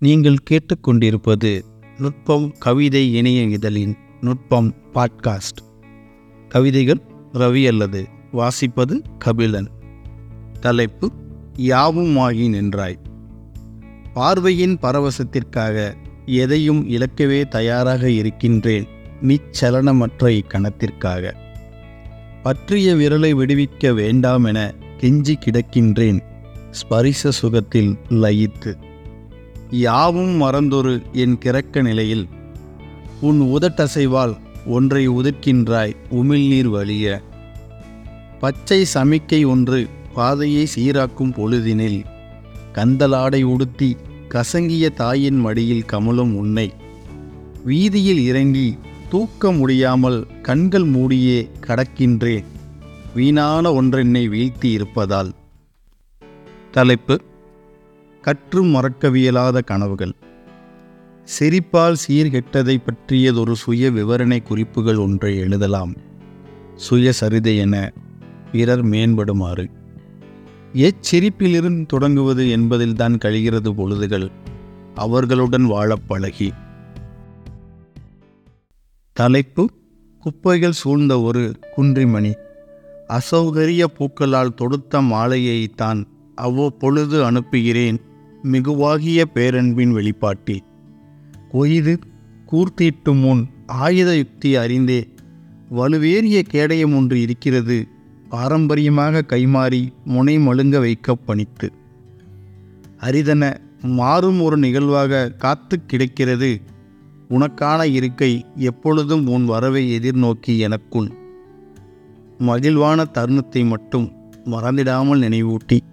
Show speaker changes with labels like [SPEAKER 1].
[SPEAKER 1] நீங்கள் கேட்டுக்கொண்டிருப்பது நுட்பம் கவிதை இணைய இதழின் நுட்பம் பாட்காஸ்ட். கவிதைகள் ரவி அல்லது வாசிப்பது கபிலன். தலைப்பு யாவுமாகி நின்றாய். பார்வையின் பரவசத்திற்காக எதையும் இழக்கவே தயாராக இருக்கின்றேன் நிச்சலனமற்ற இக்கணத்திற்காக. பற்றிய விரலை விடுவிக்க வேண்டாம் என கெஞ்சி கிடக்கின்றேன் ஸ்பரிச சுகத்தில் லயித்து. யாவும் மறந்தொரு என் கிறக்க நிலையில் உன் உதட்டசைவால் ஒன்றை உதிர்க்கின்றாய் உமிழ்நீர் வழிய. பச்சை சமிக்கை ஒன்று பாதையை சீராக்கும் பொழுதினில் கந்தலாடை உடுத்தி கசங்கிய தாயின் மடியில் கமலும் உன்னை வீதியில் இறங்கி தூக்க முடியாமல் கண்கள் மூடியே கடக்கின்றேன் வீணான ஒன்றென்னை வீழ்த்தி இருப்பதால். தலைப்பு கற்றும் மறக்கவியலாத கனவுகள். சிரிப்பால் சீர்கெட்டதை பற்றியதொரு சுய விவரணை குறிப்புகள் ஒன்றை எழுதலாம். சுயசரிதை என பிறர் மேம்படுமாறு. எச்சிரிப்பிலிருந்து தொடங்குவது என்பதில்தான் கழிகிறது பொழுதுகள் அவர்களுடன் வாழப் பழகி. தலைப்பு குப்பைகள் சூழ்ந்த ஒரு குன்றிமணி. அசௌகரிய பூக்களால் தொடுத்த மாலையைத்தான் அவ்வப்பொழுது அனுப்புகிறேன் மிகுவாகிய பேரன்பின் வெளிப்பாட்டில். கொய்து கூர்த்தீட்டும் முன் ஆயுத யுக்தி அறிந்தே வலுவேறிய கேடயம் ஒன்று இருக்கிறது பாரம்பரியமாக கைமாறி முனை மழுங்க வைக்க பணித்து. அரிதென மாறும் ஒரு நிகழ்வாக காத்து கிடக்கிறது உனக்கான இருக்கை எப்பொழுதும் உன் வரவை எதிர்நோக்கி. எனக்குள் மகிழ்வான தருணத்தை மட்டும் மறந்திடாமல் நினைவூட்டி